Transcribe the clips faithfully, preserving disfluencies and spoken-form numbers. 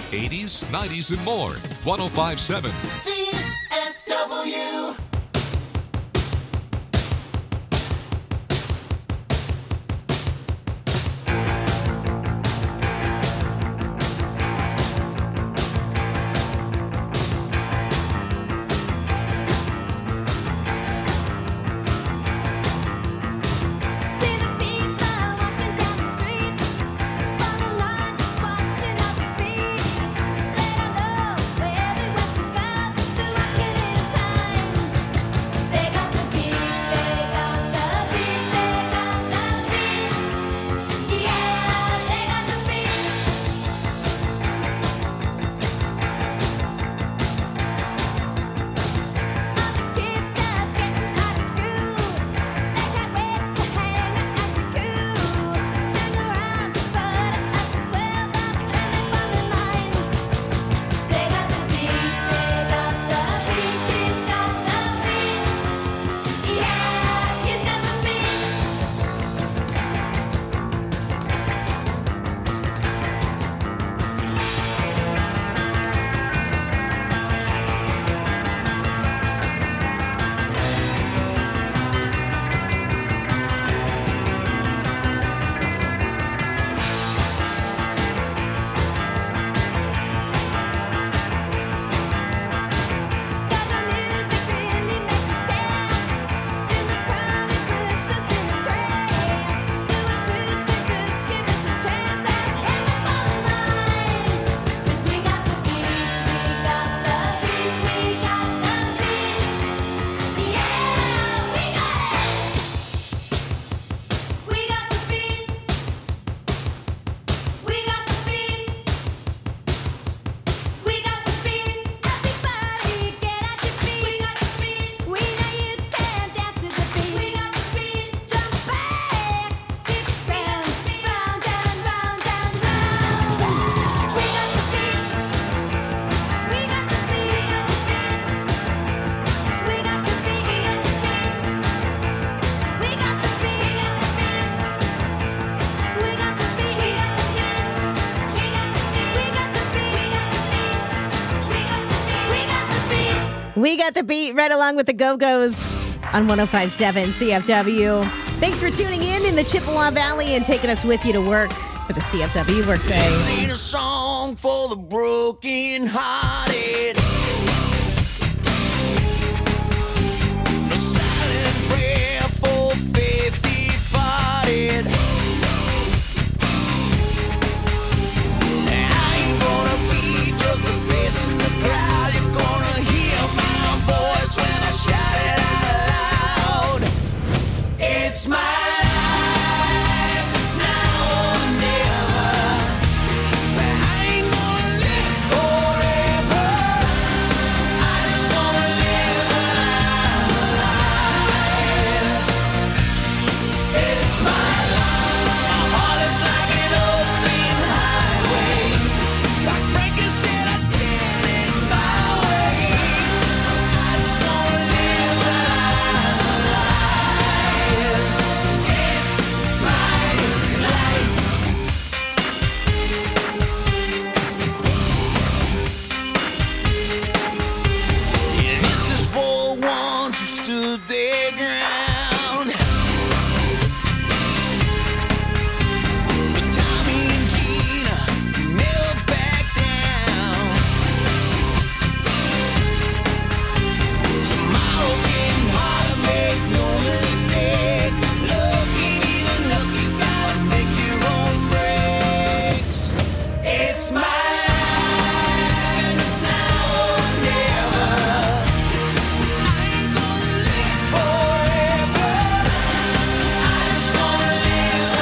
eighties, nineties, and more. one oh five point seven C F W. We got the beat right along with the Go-Go's on one oh five point seven C F W. Thanks for tuning in in the Chippewa Valley and taking us with you to work for the C F W Workday. Sing a song for the broken hearted. A silent prayer for faith departed. I ain't gonna be just a face in the crowd. You're gonna hear my voice when I shout it out loud. It's my life, it's now or never. But I ain't gonna live forever. I just wanna live alive. It's my life. My heart is like an open highway. Like Frankie said, I did it my way. I just wanna live alive. It's my life. Yeah, this is for the ones who stood their ground. For Tommy and Gina, who never backed down. Tomorrow's getting harder, make no mistake. Looking even look, you gotta make your own breaks. It's my life, and it's now or never. I ain't gonna live forever. I just wanna live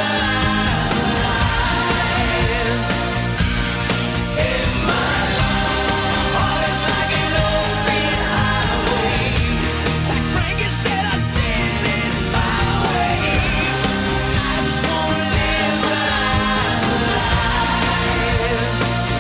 alive. It's my life. My heart is like an open highway. Like Frankie said, I did it my way. I just wanna live alive.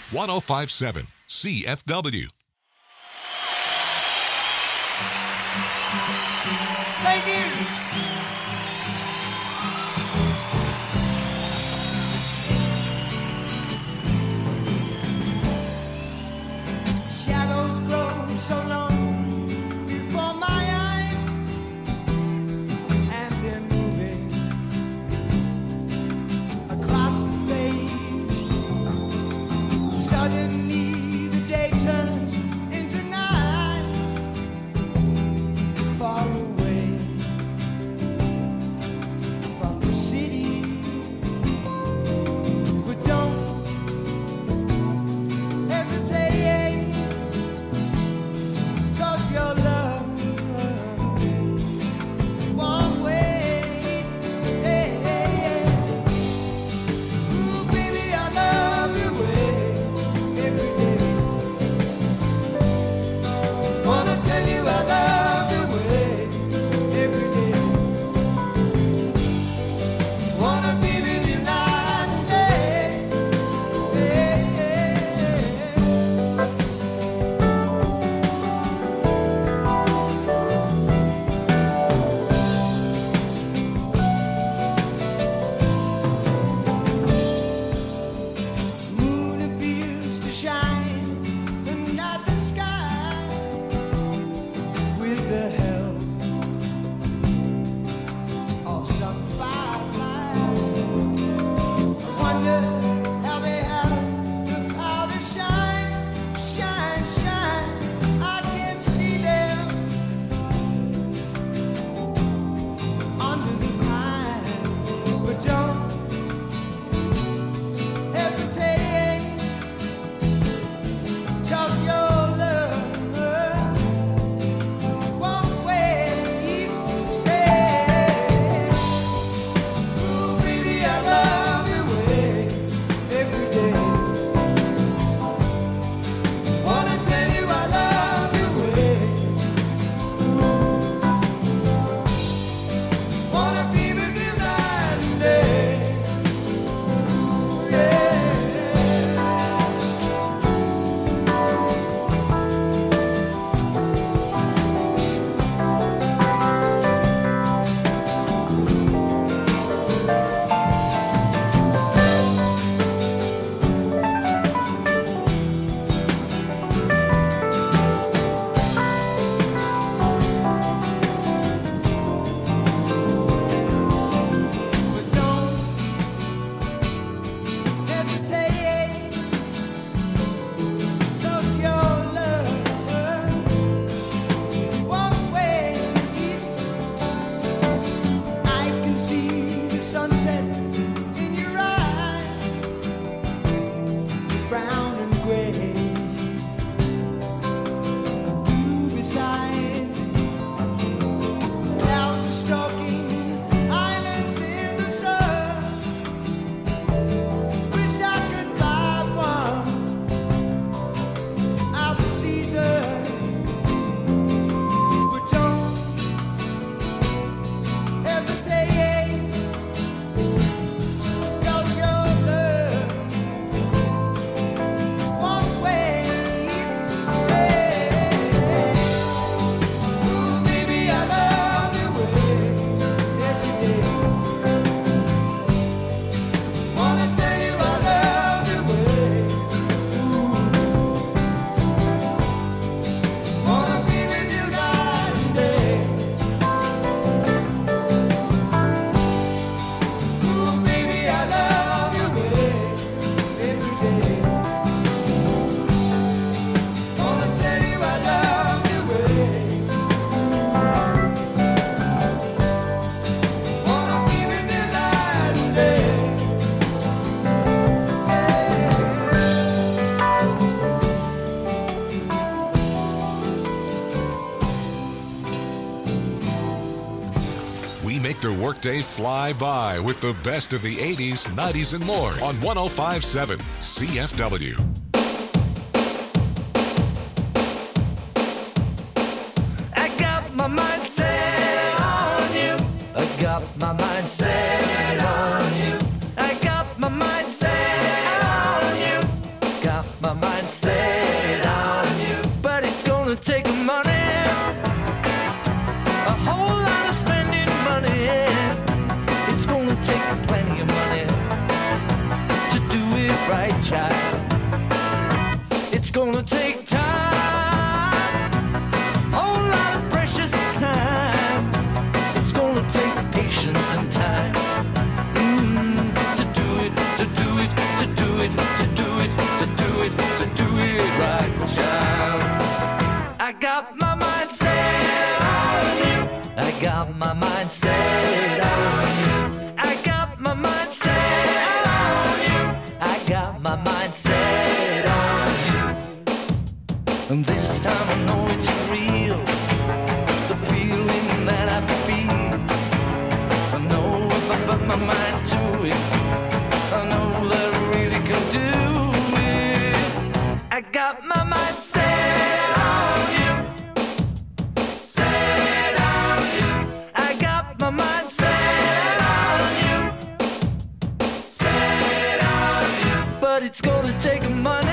one oh five point seven C F W. Thank you. Shadows grow so long before my eyes, and they're moving across the page. Suddenly the day turns into night, far away from the city. But don't hesitate, 'cause your love won't wait. Hey, hey, hey. Ooh, baby, I love you every day. Wanna tell you I love you every day. Wanna be with you night and day. Hey, hey, hey. Moon appears to shine at the sky with the help of some firefly. I wonder how they have the power to shine, shine, shine. I can see them under the pine, but don't hesitate, 'cause your love won't wait. Hey. Ooh, baby, I love you every day. Wanna tell you I love you. Wanna be with you night and day. Ooh, yeah. But don't hesitate, 'cause your love won't wait. I can see the sunset in your eyes, brown and gray. You besides, clouds are stalking islands in the sun. Wish I could buy one out of season, but don't hesitate, 'cause your love won't wait. Hey. Ooh, baby, I love you every day. Wanna tell you I love you. Ooh. Wanna be with you night and day. Ooh, baby, I love you every day. Wanna tell you I love you. Wanna be with you night and day. We make their workday fly by with the best of the eighties, nineties, and more on one oh five point seven C F W. I got my mind set on you. I got my mind set on you. I got my mind set on you. Got my right, child. It's gonna take time, whole lot of precious time. It's gonna take patience and time mm, to do it, to do it, to do it, to do it, to do it, to do it right, child. I got my mind set on you. I got my mind set on you. I got my mind set on you. I got my mind set on you. And this time I know it's real. The feeling that I feel. I know if I put my mind to it, I know that I really can do it. I got my mind set on you. Set on you. I got my mind set on you. Set on you. But it's gonna take money.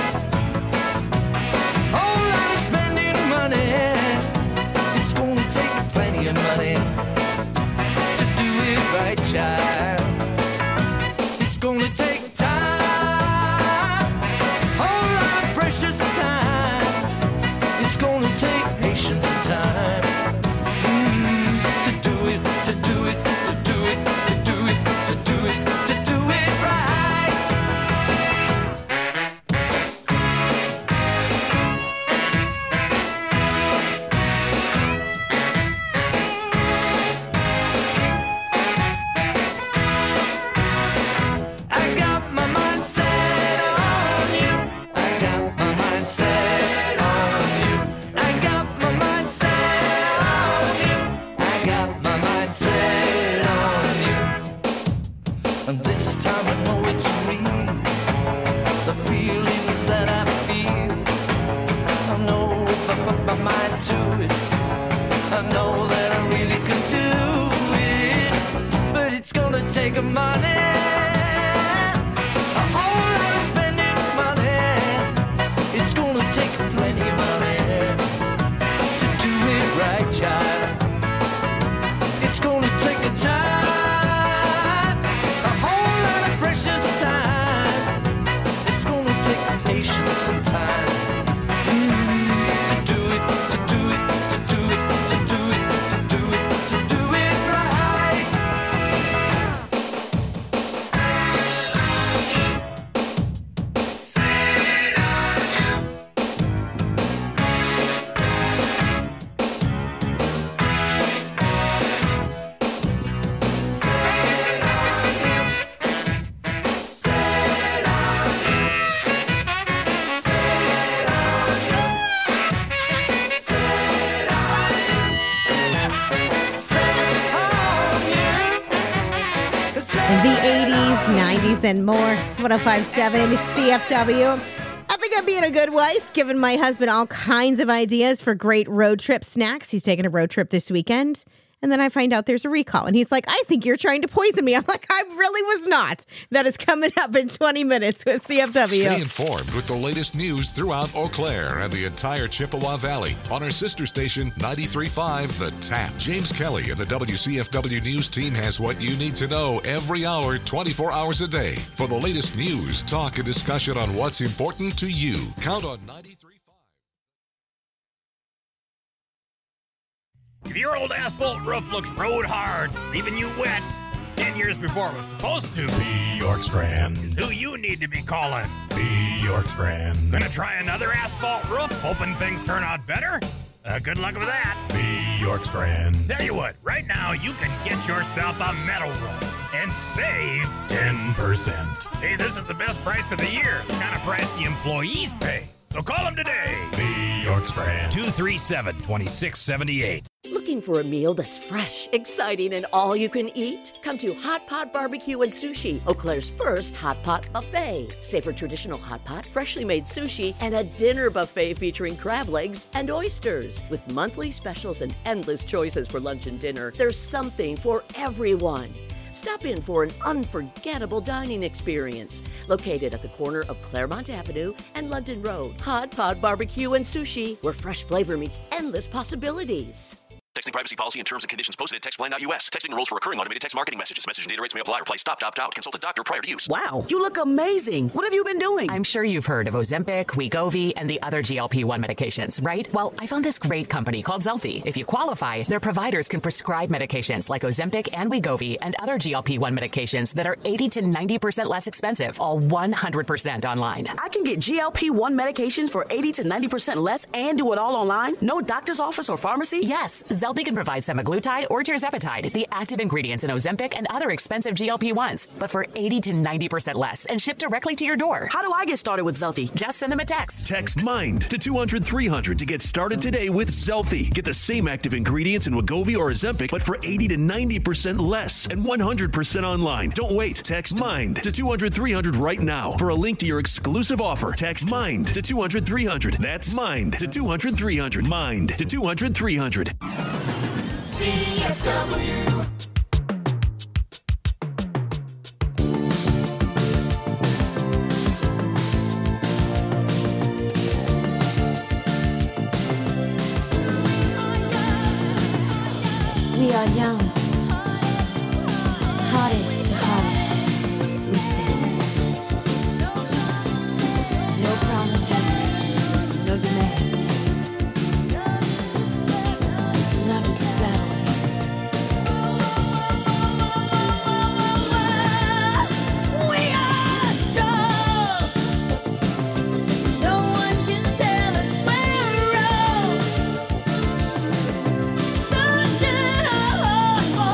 Whole lot of spending money. It's gonna take plenty of money to do it right, child. It's gonna take time, whole lot of precious time. It's gonna take patience and time mm, to do it, to do it, to do it, to do it, to do it, to do it right. I got my mind set on you. I got my mind set on you. I got my mind set on you. I got my mind set on you. And this time I know it's real. The feelings that I feel. I know if I put my mind to it, I know that I really can do it. But it's gonna take a money. A whole lot of spending money. It's gonna take plenty of money to do it right, child. It's gonna take a time, a whole lot of precious time. It's gonna take patience and time mm, to do it, to do it, to do it, to do it, to do it, to do it right. The eighties, nineties, and more. It's one oh five point seven C F W. I think I'm being a good wife, giving my husband all kinds of ideas for great road trip snacks. He's taking a road trip this weekend. And then I find out there's a recall. And he's like, I think you're trying to poison me. I'm like, I really was not. That is coming up in twenty minutes with C F W. Stay informed with the latest news throughout Eau Claire and the entire Chippewa Valley on our sister station, ninety-three point five The Tap. James Kelly and the W C F W News team has what you need to know every hour, twenty-four hours a day. For the latest news, talk, and discussion on what's important to you, count on ninety-three point five. If your old asphalt roof looks road hard, leaving you wet ten years before it was supposed to, B. York Strand. is who you need to be calling. B. York Strand. Gonna try another asphalt roof, hoping things turn out better? Uh, good luck with that. B. York Strand. Tell you what, right now you can get yourself a metal roof and save. ten percent. Hey, this is the best price of the year. The kind of price the employees pay. So call them today. B. York Strand. two three seven, two six seven eight. Looking for a meal that's fresh, exciting, and all you can eat? Come to Hot Pot Barbecue and Sushi, Eau Claire's first hot pot buffet. Savor traditional hot pot, freshly made sushi, and a dinner buffet featuring crab legs and oysters. With monthly specials and endless choices for lunch and dinner, there's something for everyone. Stop in for an unforgettable dining experience. Located at the corner of Claremont Avenue and London Road. Hot Pot Barbecue and Sushi, where fresh flavor meets endless possibilities. Texting privacy policy and terms and conditions posted at textplan dot U S. Texting enrolls for recurring automated text marketing messages. Message and data rates may apply. Reply stop, opt out. Consult a doctor prior to use. Wow, you look amazing. What have you been doing? I'm sure you've heard of Ozempic, Wegovy, and the other G L P one medications, right? Well, I found this great company called Zelfie. If you qualify, their providers can prescribe medications like Ozempic and Wegovy and other G L P one medications that are eighty to ninety percent less expensive, all one hundred percent online. I can get G L P one medications for eighty to ninety percent less and do it all online? No doctor's office or pharmacy? Yes, Zelfie can provide semaglutide or tirzepatide, the active ingredients in Ozempic and other expensive G L P ones, but for eighty to ninety percent less and shipped directly to your door. How do I get started with Zelfie? Just send them a text. Text MIND to two hundred three hundred to get started today with Zelfie. Get the same active ingredients in Wegovy or Ozempic, but for eighty to ninety percent less and one hundred percent online. Don't wait. Text MIND to two hundred three hundred right now for a link to your exclusive offer. Text MIND to two hundred three hundred. That's MIND to two hundred three hundred. MIND to two hundred three hundred. C F W. We are young, hearted to heart, we stand. No promises, no demands. Love is a battlefield. We are strong. No one can tell us we're wrong. Sunshine.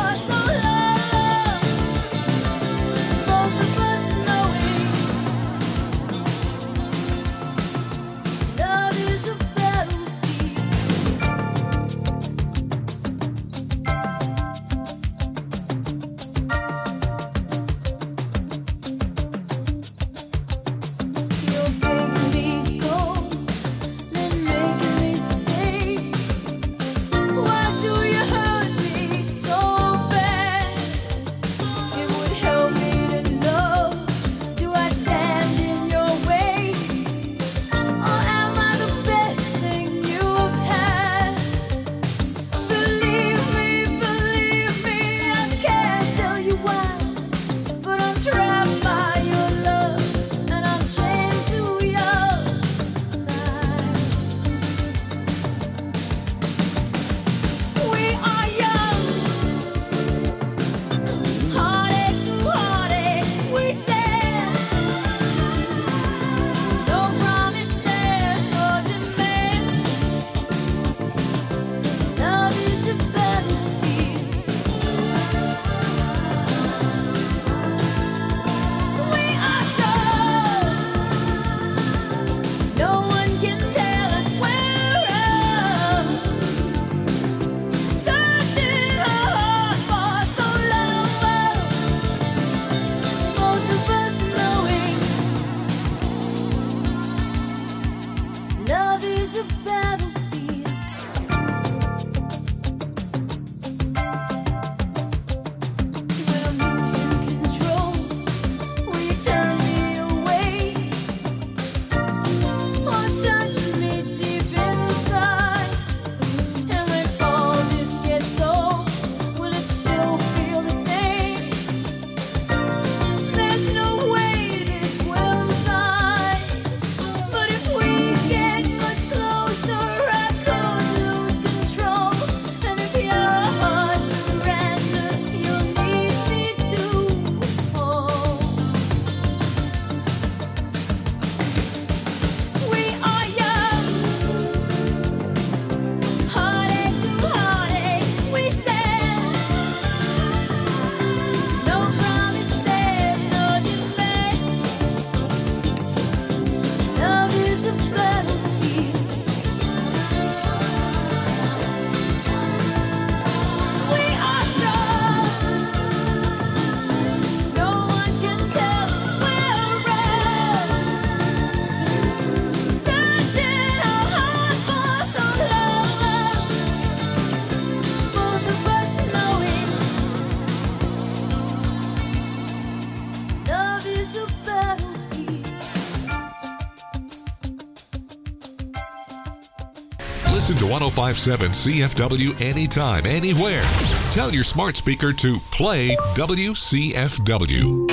Listen to one oh five point seven C F W anytime, anywhere. Tell your smart speaker to play W C F W.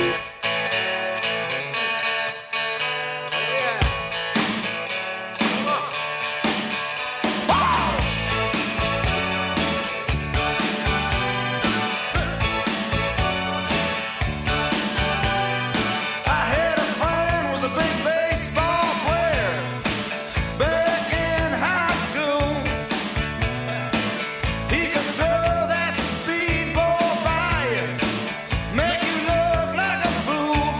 Make you look like a fool.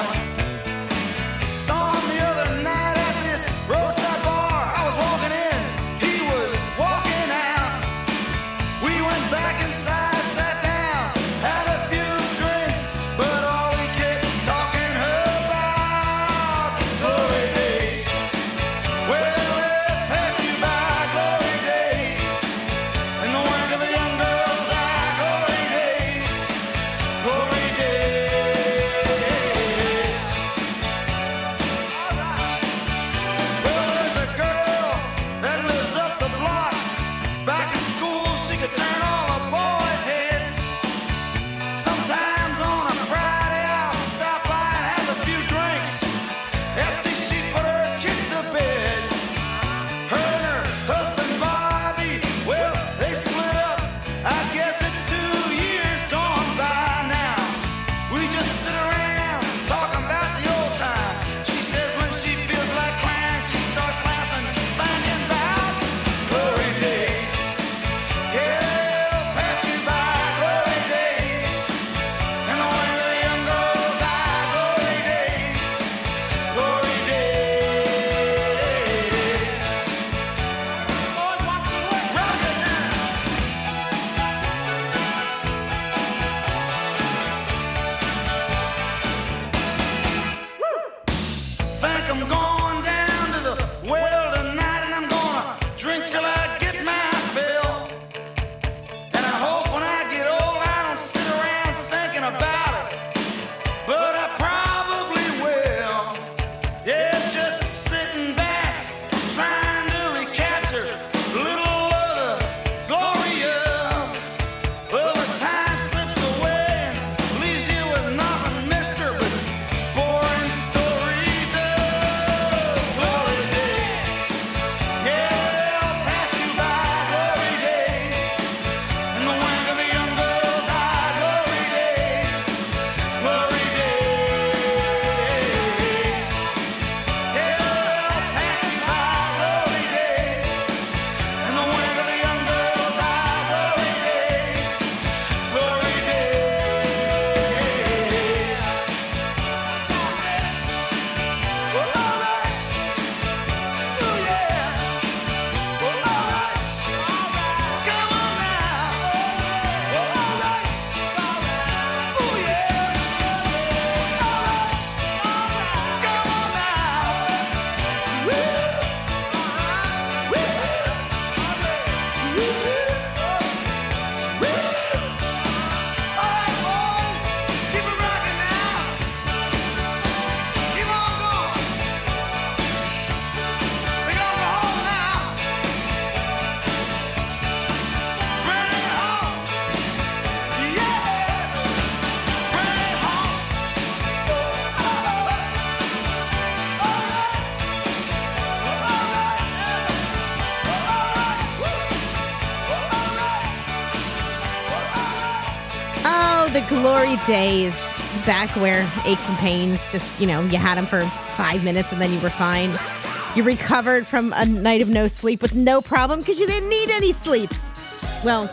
the glory days back where aches and pains just, you know, you had them for five minutes and then you were fine. You recovered from a night of no sleep with no problem because you didn't need any sleep. Well,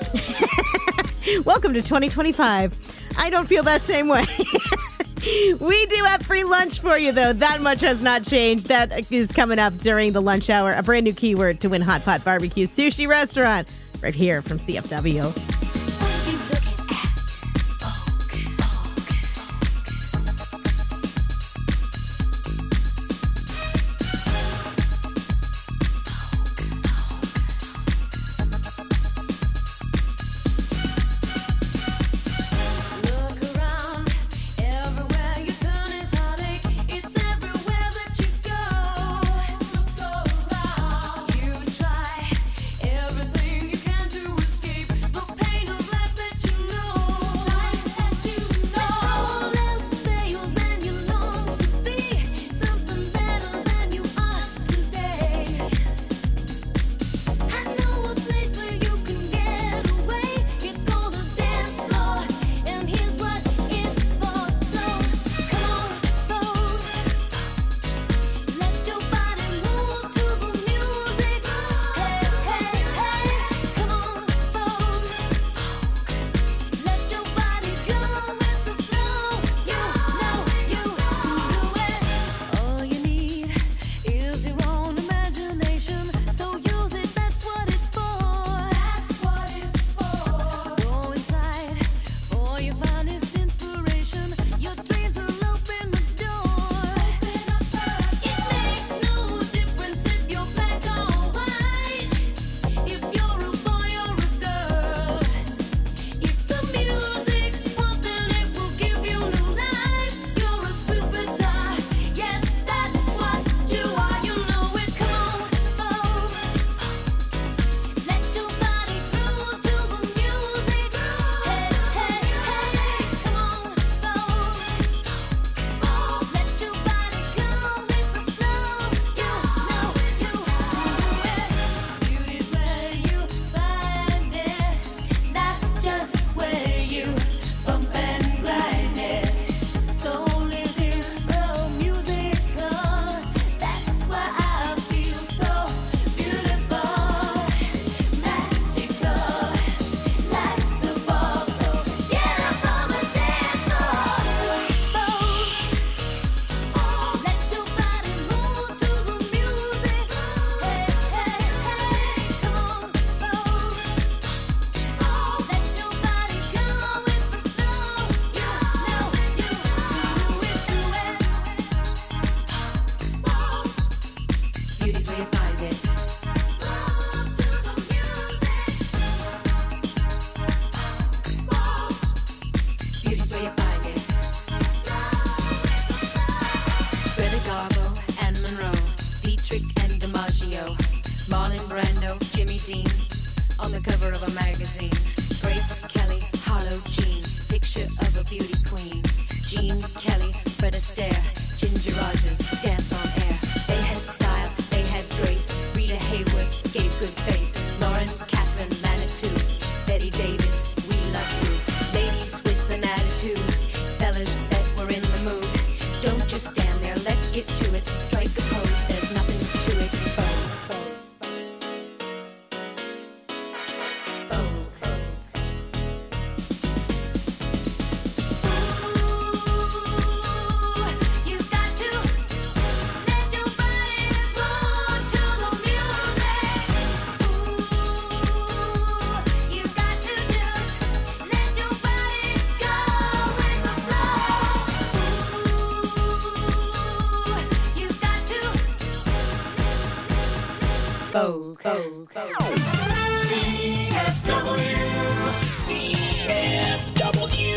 welcome to twenty twenty-five. I don't feel that same way. We do have free lunch for you, though. That much has not changed. That is coming up during the lunch hour. A brand new keyword to win Hot Pot Barbecue Sushi Restaurant right here from C F W. Greta Garbo and Monroe, Dietrich and DiMaggio, Marlon Brando, Jimmy Dean, on the cover of a magazine. Grace Kelly, Harlow Jean, picture of a beauty queen. Jean Kelly, Fred Astaire, Ginger Rogers, dance on air. They had style, they had grace. Rita Hayworth gave good face. Lauren, Catherine, Manitou, Betty Davis, we love you. Ladies with an attitude, fellas that were in the mood. Don't just stand there, let's get to it. Strike a pose, there's nothing to it. Vogue, vogue. Vogue, Vogue, Vogue. C F W. C F W.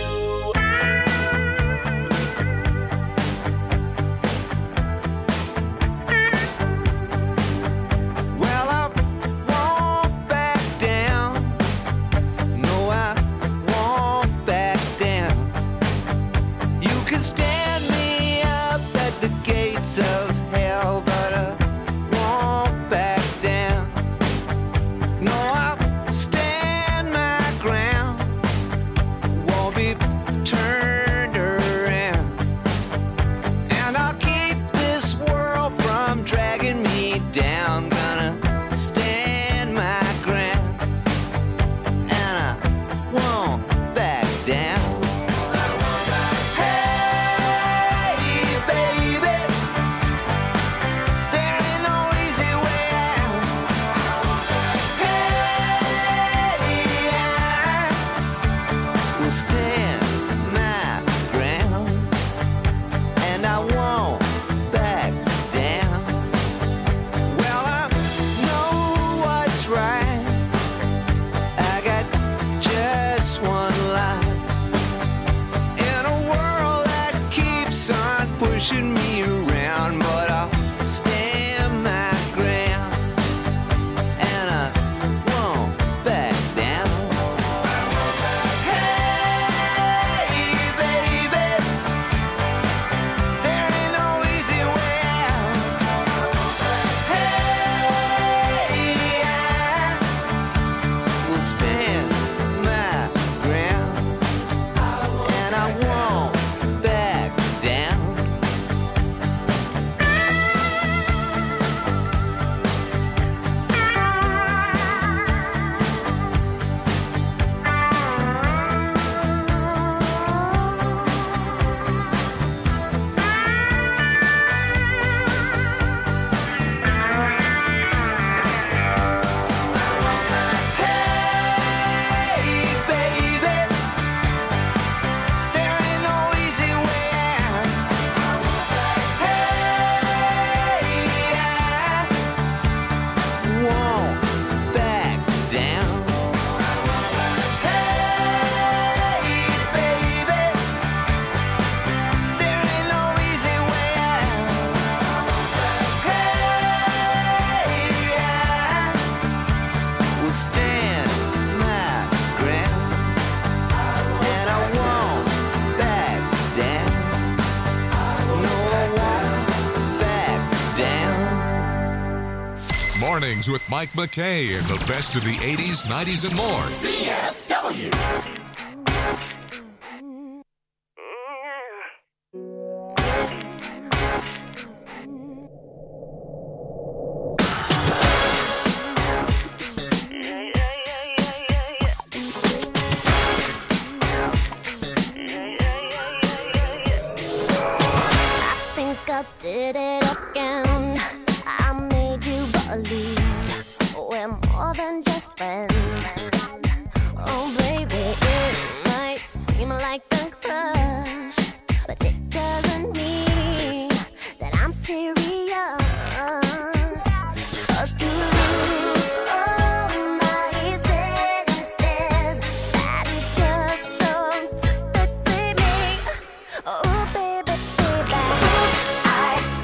Well, I won't back down. No, I won't back down. You can stand me up at the gates of hell, but I won't back down. No, I'll stand my ground. Won't be turned around. And I'll keep this world from dragging me down. Gonna stand my ground. And I won't back down. Hey, baby, there ain't no easy way out. Hey, I will stand my ground, and I won't back down. Well, I know what's right. I got just one life in a world that keeps on pushing me around, but I'll stand my ground, and I won't back down. Hey, baby, there ain't no easy way out. Hey, I will stand my ground, and I won't back down. Hey, baby, there ain't no easy way out. Hey, I won't back down. Hey, baby, there ain't no easy way out. Hey, I will stand my ground, and I won't back down. No, I won't back down. Mornings with Mike McKay and the best of the eighties, nineties, and more. C F W. I think I did it again. I made you believe we're more than just friends. Oh, baby, it might seem like a crush, but it doesn't mean that I'm serious. 'Cause to lose all my senses, that is just so typically me. Oh, baby, baby, oops, I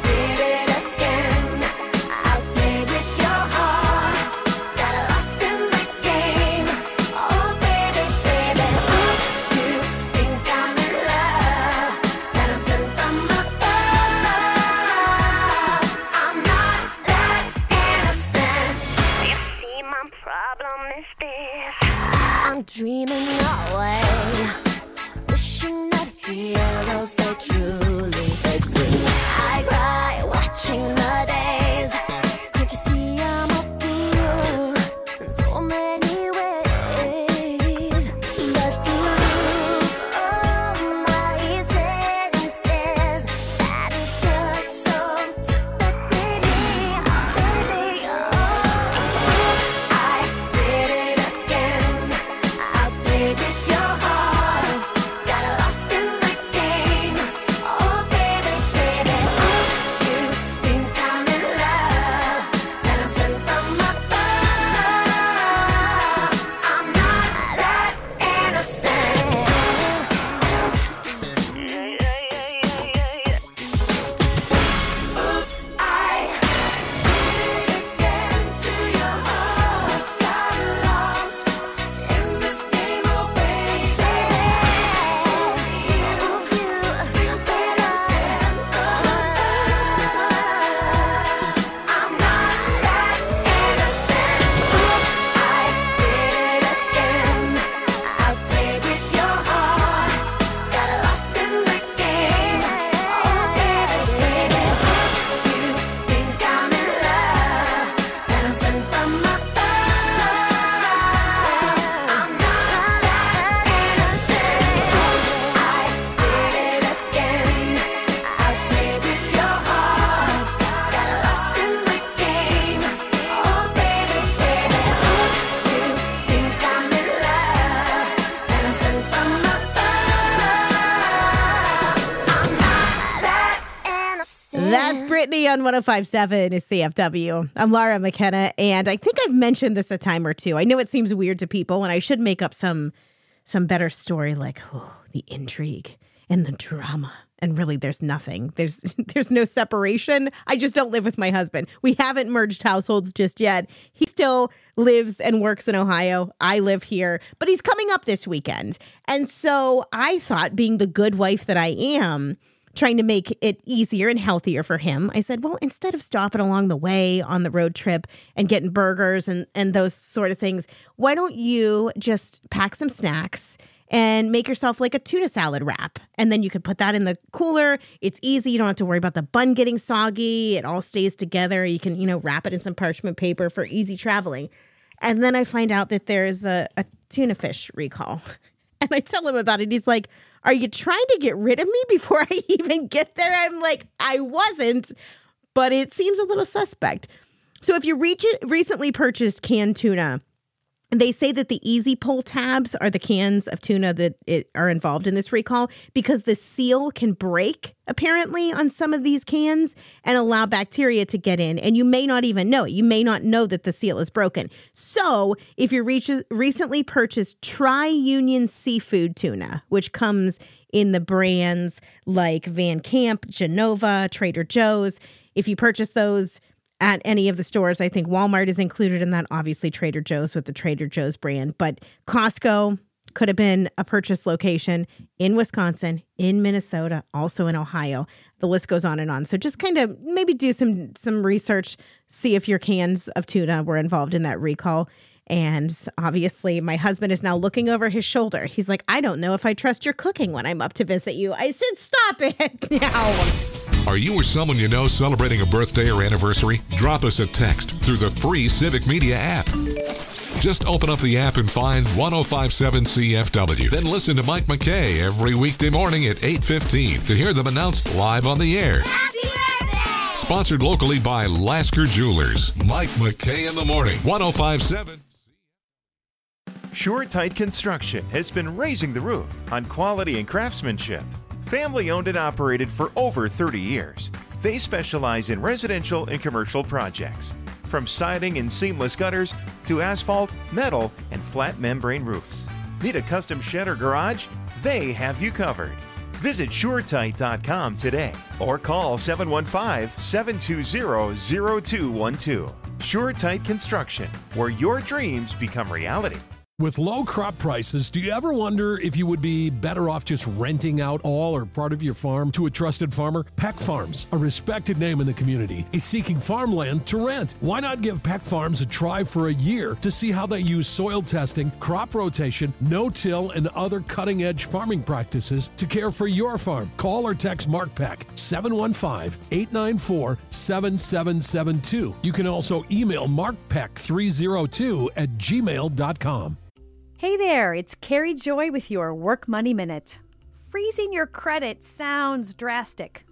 dancing. That's Brittany on one oh five point seven is C F W. I'm Laura McKenna, and I think I've mentioned this a time or two. I know it seems weird to people, and I should make up some some better story like, oh, the intrigue and the drama. And really, there's nothing. There's there's no separation. I just don't live with my husband. We haven't merged households just yet. He still lives and works in Ohio. I live here. But he's coming up this weekend. And so I thought, being the good wife that I am, trying to make it easier and healthier for him, I said, well, instead of stopping along the way on the road trip and getting burgers and, and those sort of things, why don't you just pack some snacks and make yourself like a tuna salad wrap. And then you could put that in the cooler. It's easy. You don't have to worry about the bun getting soggy. It all stays together. You can, you know, wrap it in some parchment paper for easy traveling. And then I find out that there's a, a tuna fish recall. And I tell him about it. He's like, are you trying to get rid of me before I even get there? I'm like, I wasn't, but it seems a little suspect. So if you reach recently purchased canned tuna, they say that the Easy Pull tabs are the cans of tuna that it, are involved in this recall because the seal can break, apparently, on some of these cans and allow bacteria to get in. And you may not even know it. You may not know that the seal is broken. So if you reach, recently purchased Tri-Union Seafood tuna, which comes in the brands like Van Camp, Genova, Trader Joe's, if you purchase those at any of the stores, I think Walmart is included in that, obviously Trader Joe's with the Trader Joe's brand, but Costco could have been a purchase location in Wisconsin, in Minnesota, also in Ohio. The list goes on and on. So just kind of maybe do some some research, see if your cans of tuna were involved in that recall. And obviously, my husband is now looking over his shoulder. He's like, I don't know if I trust your cooking when I'm up to visit you. I said, stop it now. Are you or someone you know celebrating a birthday or anniversary? Drop us a text through the free Civic Media app. Just open up the app and find one oh five point seven C F W. Then listen to Mike McKay every weekday morning at eight fifteen to hear them announced live on the air. Happy birthday! Sponsored locally by Lasker Jewelers. Mike McKay in the morning. one oh five point seven. Sure Tight Construction has been raising the roof on quality and craftsmanship. Family owned and operated for over thirty years. They specialize in residential and commercial projects, from siding and seamless gutters to asphalt, metal, and flat membrane roofs. Need a custom shed or garage? They have you covered. Visit sure tight dot com today or call seven one five, seven two zero, zero two one two. Sure Tight Construction, where your dreams become reality. With low crop prices, do you ever wonder if you would be better off just renting out all or part of your farm to a trusted farmer? Peck Farms, a respected name in the community, is seeking farmland to rent. Why not give Peck Farms a try for a year to see how they use soil testing, crop rotation, no-till, and other cutting-edge farming practices to care for your farm? Call or text Mark Peck, seven one five, eight nine four, seven seven seven two. You can also email mark peck three oh two at gmail dot com. Hey there, it's Carrie Joy with your Work Money Minute. Freezing your credit sounds drastic,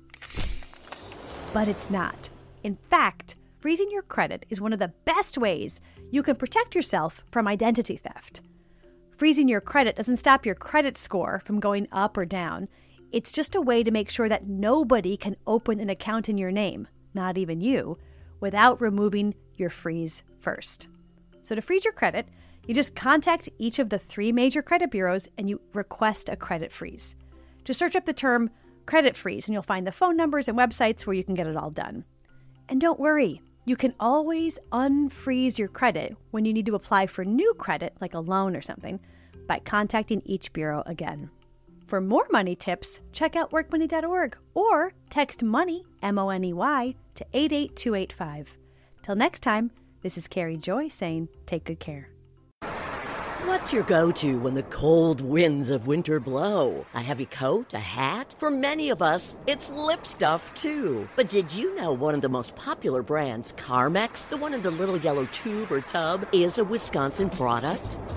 but it's not. In fact, freezing your credit is one of the best ways you can protect yourself from identity theft. Freezing your credit doesn't stop your credit score from going up or down. It's just a way to make sure that nobody can open an account in your name, not even you, without removing your freeze first. So to freeze your credit, you just contact each of the three major credit bureaus and you request a credit freeze. Just search up the term credit freeze and you'll find the phone numbers and websites where you can get it all done. And don't worry, you can always unfreeze your credit when you need to apply for new credit, like a loan or something, by contacting each bureau again. For more money tips, check out work money dot org or text MONEY, M O N E Y, to eight eight two eight five. Till next time, this is Carrie Joy saying take good care. What's your go-to when the cold winds of winter blow? A heavy coat? A hat? For many of us, it's lip stuff, too. But did you know one of the most popular brands, Carmex, the one in the little yellow tube or tub, is a Wisconsin product?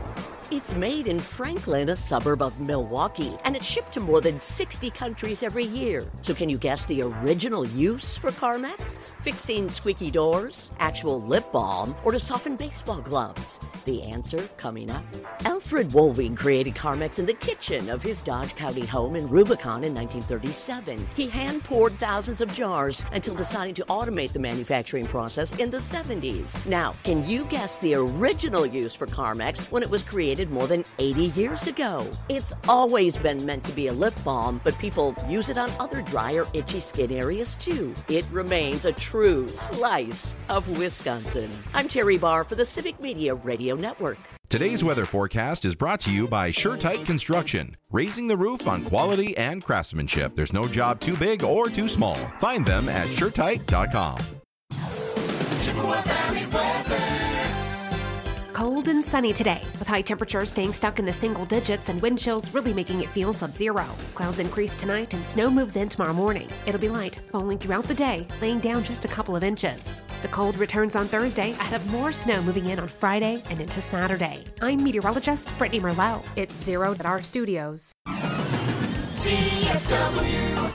It's made in Franklin, a suburb of Milwaukee, and it's shipped to more than sixty countries every year. So can you guess the original use for Carmex? Fixing squeaky doors, actual lip balm, or to soften baseball gloves? The answer coming up. Alfred Woolwing created Carmex in the kitchen of his Dodge County home in Rubicon in nineteen thirty-seven. He hand-poured thousands of jars until deciding to automate the manufacturing process in the seventies. Now, can you guess the original use for Carmex when it was created more than eighty years ago? It's always been meant to be a lip balm, but people use it on other dry or itchy skin areas too. It remains a true slice of Wisconsin. I'm Terry Barr for the Civic Media Radio Network. Today's weather forecast is brought to you by SureTight Construction, raising the roof on quality and craftsmanship. There's no job too big or too small. Find them at sure tight dot com. Chippewa Valley weather. Cold and sunny today, with high temperatures staying stuck in the single digits and wind chills really making it feel sub-zero. Clouds increase tonight and snow moves in tomorrow morning. It'll be light, falling throughout the day, laying down just a couple of inches. The cold returns on Thursday ahead of more snow moving in on Friday and into Saturday. I'm meteorologist Brittany Merlot. It's zero at our studios. C F W.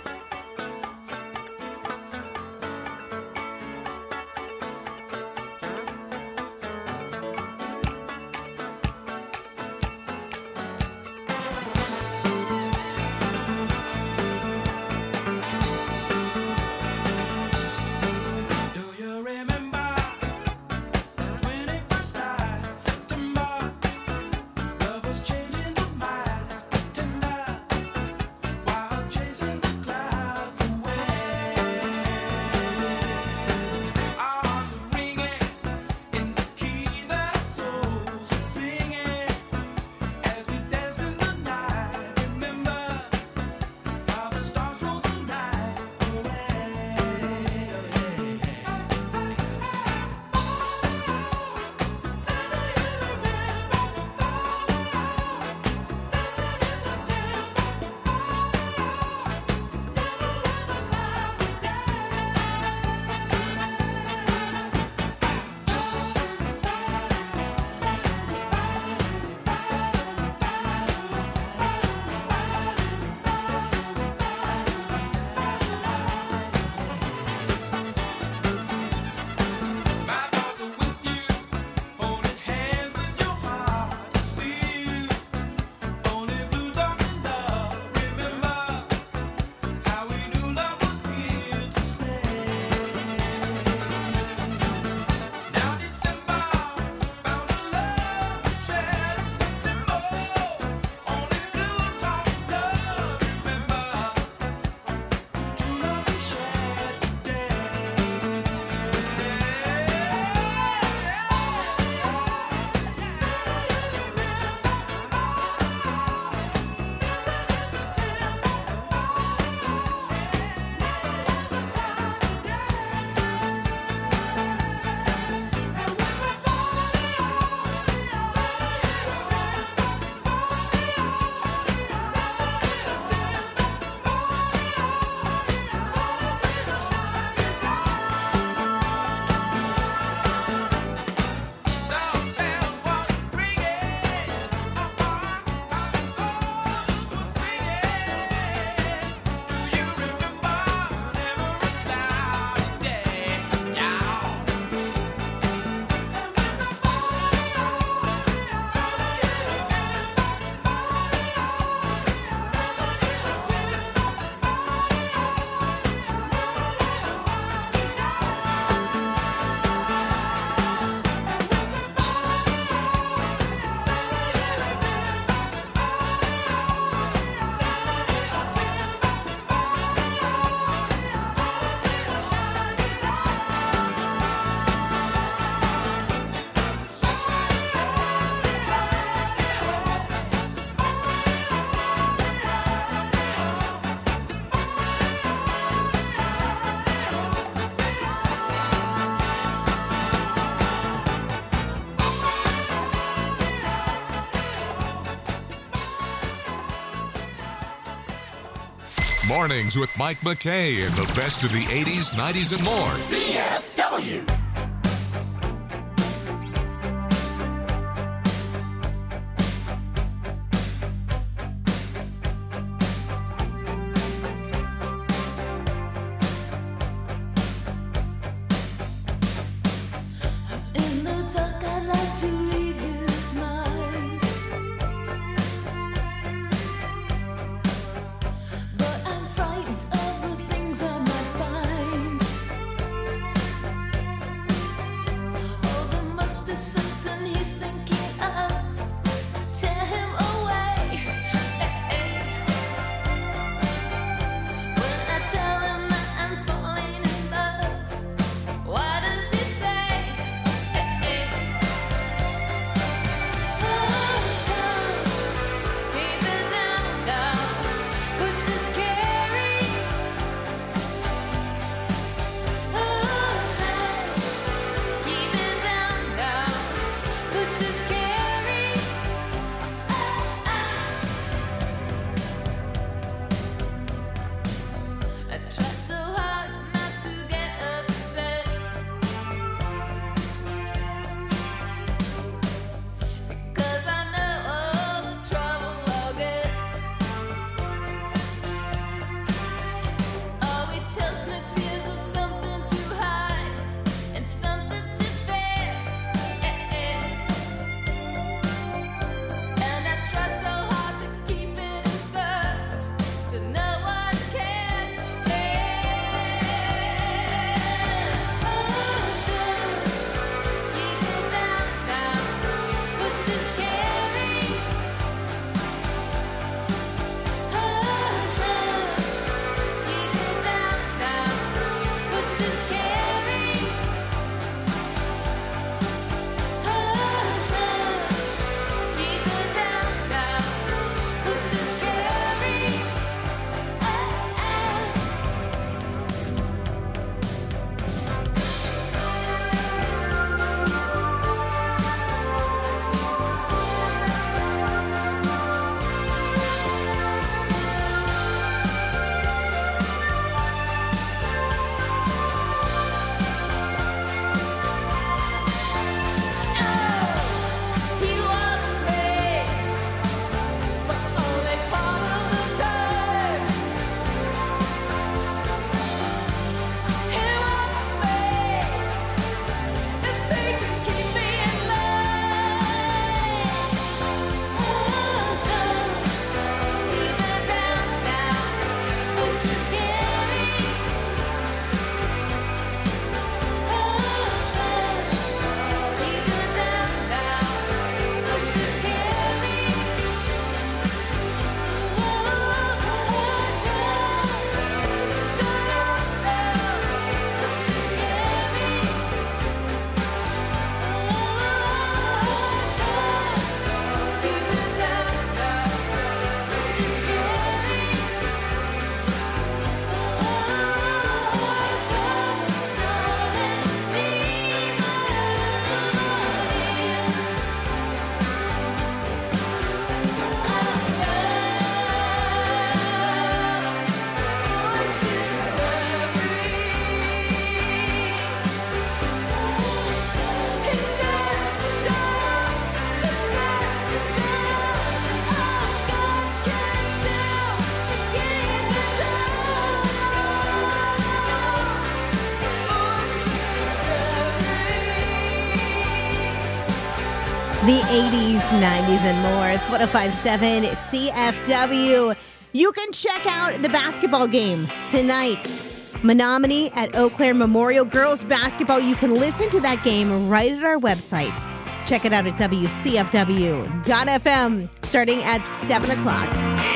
Mornings with Mike McKay and the best of the eighties, nineties, and more. C F W. The eighties, nineties, and more. It's one oh five point seven C F W. You can check out the basketball game tonight. Menominee at Eau Claire Memorial Girls Basketball. You can listen to that game right at our website. Check it out at W C F W dot F M starting at seven o'clock.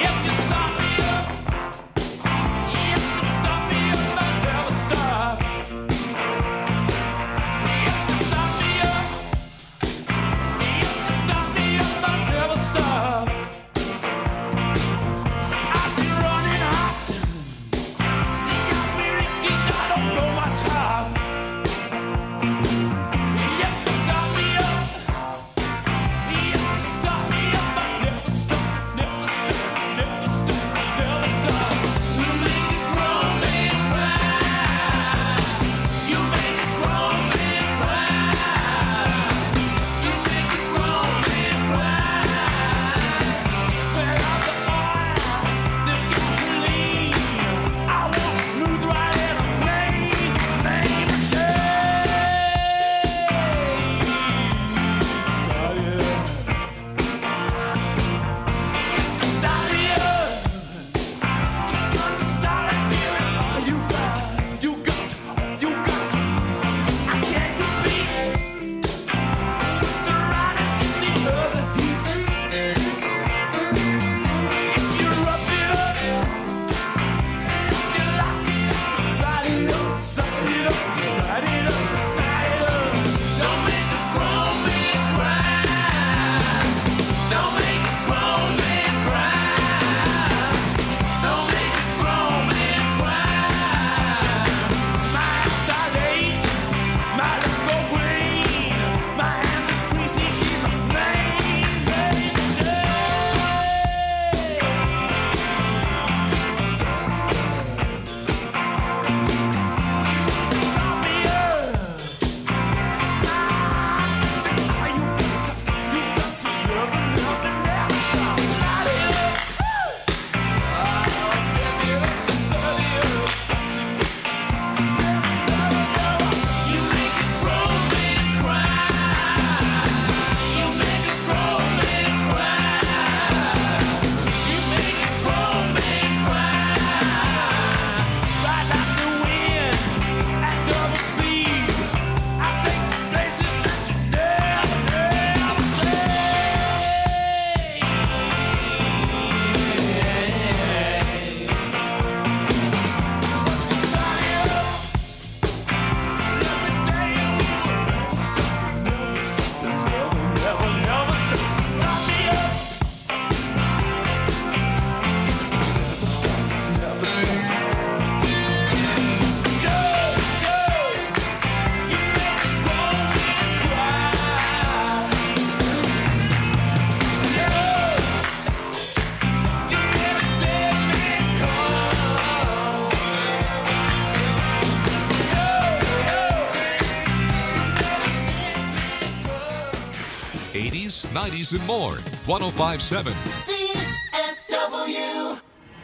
eighties, nineties, and more. one oh five point seven. C F W.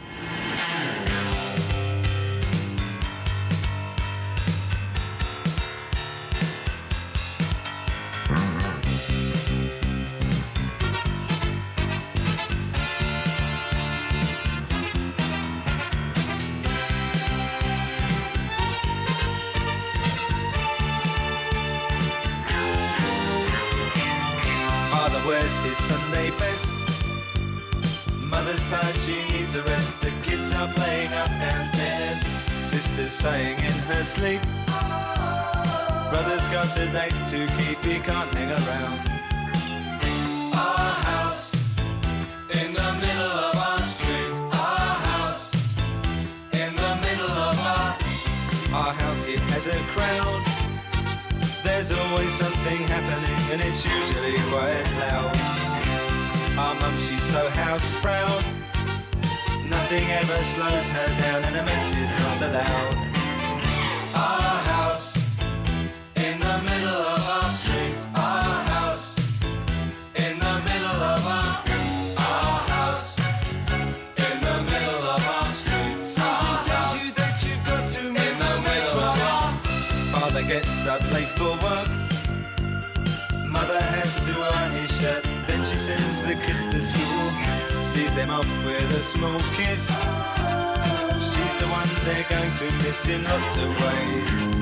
Father wears his Sunday best. Mother's tired, she needs a rest. The kids are playing up downstairs. Sister's sighing in her sleep. Brother's got a date to keep, he can't hang around. Our house in the middle of our street. Our house in the middle of our Our house, it has a crowd. There's always something happening and it's usually quite loud. Our mum, she's so house proud. Nothing ever slows her down and a mess is not allowed. Our house in the middle of our street. Our house in the middle of our Our house in the middle of our street. Something tells you that you've got to move in the middle of our Father gets up late for work. Mother has to iron his shirt. Then she sends the kids to school, sees them off with a small kiss. She's the one they're going to miss in lots of ways.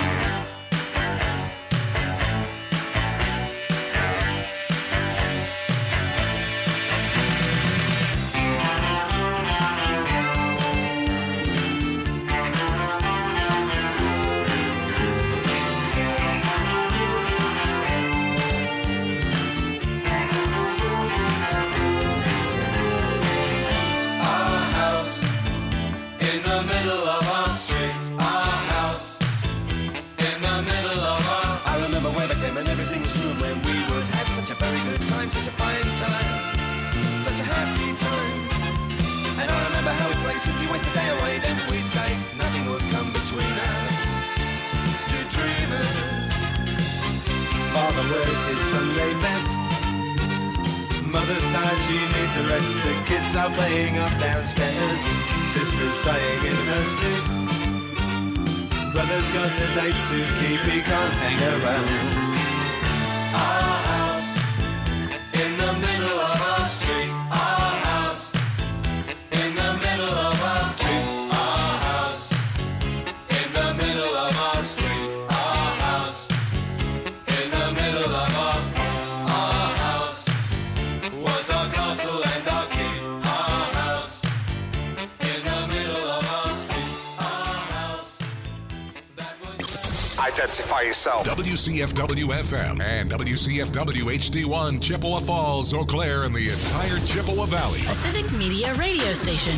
Simply waste the day away, then we'd say nothing would come between us. Two dreamers. Father wears his Sunday best. Mother's tired, she needs a rest. The kids are playing up downstairs. Sister's sighing in her sleep. Brother's got a date to keep, he can't hang around. Our house in the middle of our street. Our house in the middle of our street. Our house in the middle of our street. Our house in the middle of our our house was our castle and our keep. Our house in the middle of our street. Our house that was. Identify yourself. W C F W F M and W C F W H D one, Chippewa Falls, Eau Claire, and the entire Chippewa Valley. A Civic Media radio station.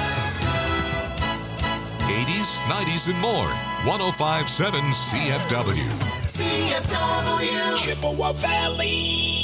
eighties, nineties, and more. one oh five point seven C F W. C F W. Chippewa Valley.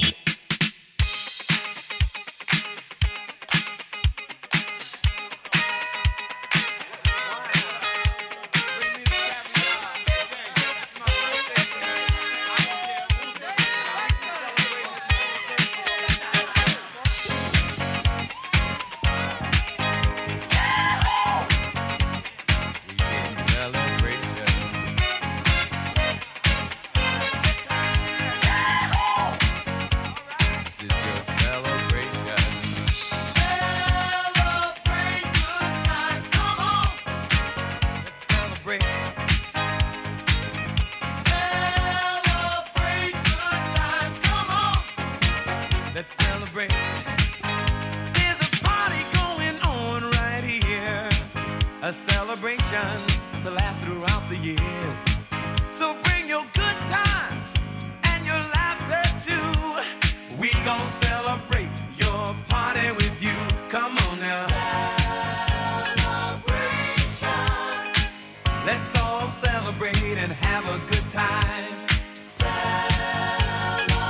To last throughout the years. So bring your good times and your laughter too. We gon' celebrate your party with you. Come on now. Celebration. Let's all celebrate and have a good time.